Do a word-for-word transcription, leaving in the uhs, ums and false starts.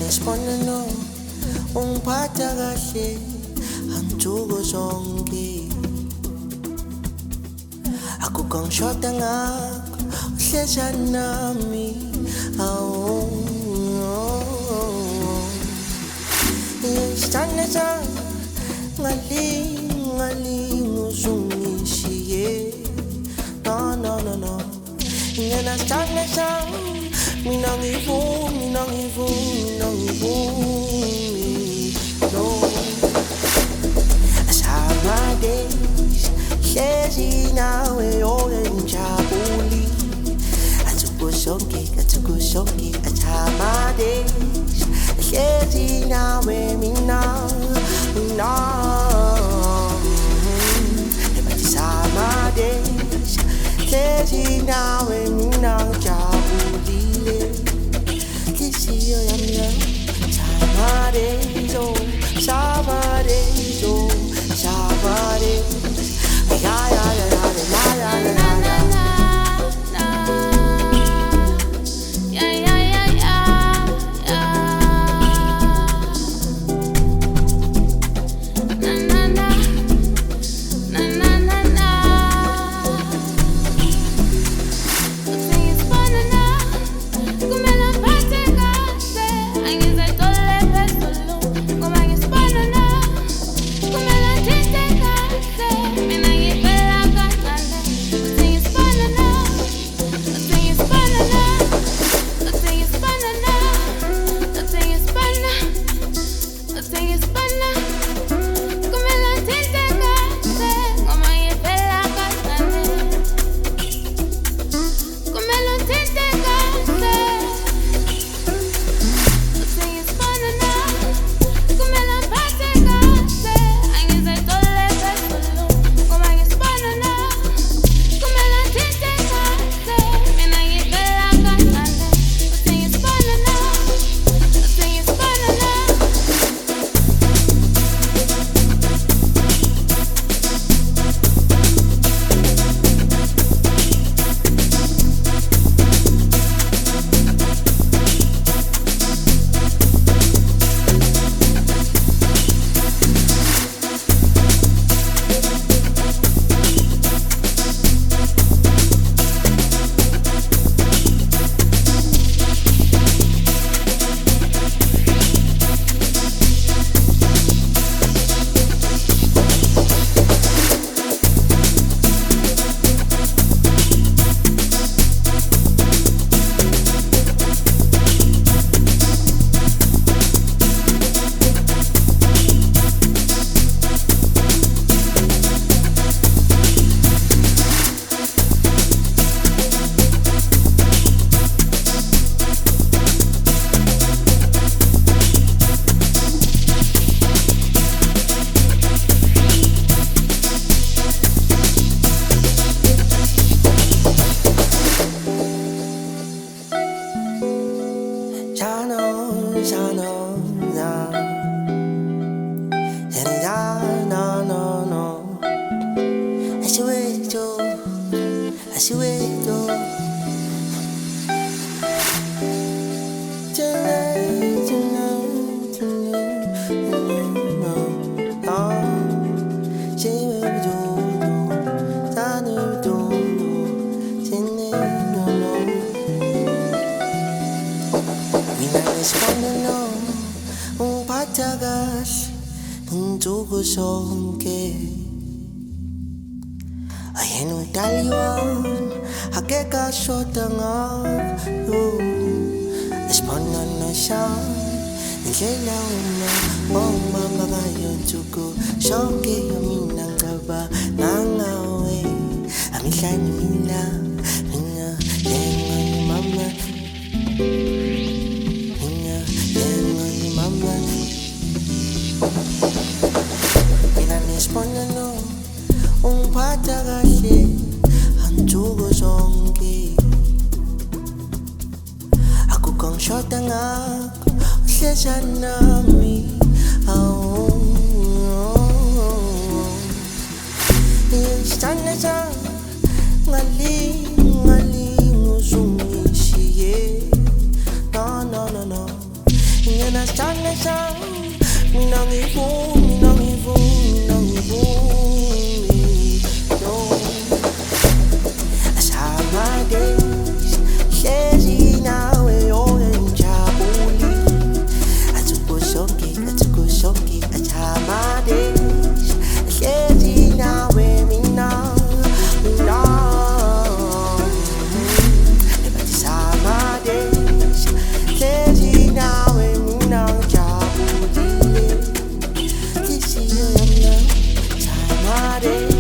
Ngisibonelo ungiphatha kahle angithuko zonke akukho ngishoda ngakho uhlesha nami awu isithanda sami ngalingi ngalingi uzungishiye no no no no ngena sithanda sami mina ngivumi mina ngivumi mina ngivumi no Summer days hlezi nawe oyinjabuli athuko sonke athuko sonke Summer days hlezi nawe mina mina But summer days hlezi nawe mina jabulile kisiyo yami Summer days oh summer days oh summer days ya ya ya ya ya ya ya Tangasang minang ibong, minang ibong, minang ibong no. Sama days Shezi nawe oranjabuli Atukusongi, atukusongi Sama days Shezi nawe minang, minang Ebati sama days Shezi nawe minang jabuli Kisi yam yam Sama days